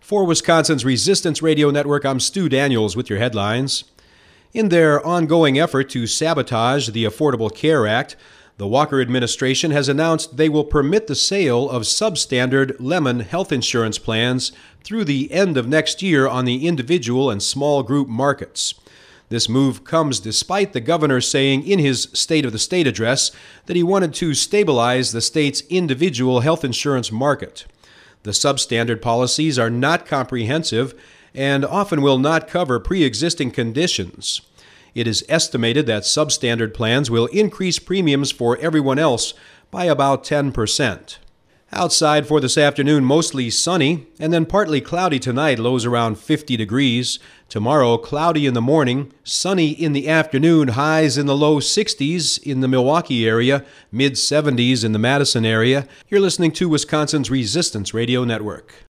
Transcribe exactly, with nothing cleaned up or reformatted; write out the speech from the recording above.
For Wisconsin's Resistance Radio Network, I'm Stu Daniels with your headlines. In their ongoing effort to sabotage the Affordable Care Act, the Walker administration has announced they will permit the sale of substandard Lemon health insurance plans through the end of next year on the individual and small group markets. This move comes despite the governor saying in his State of the State address that he wanted to stabilize the state's individual health insurance market. The substandard policies are not comprehensive and often will not cover pre-existing conditions. It is estimated that substandard plans will increase premiums for everyone else by about ten percent. Outside for this afternoon, mostly sunny, and then partly cloudy tonight, lows around fifty degrees. Tomorrow, cloudy in the morning, sunny in the afternoon, highs in the low sixties in the Milwaukee area, mid seventies in the Madison area. You're listening to Wisconsin's Resistance Radio Network.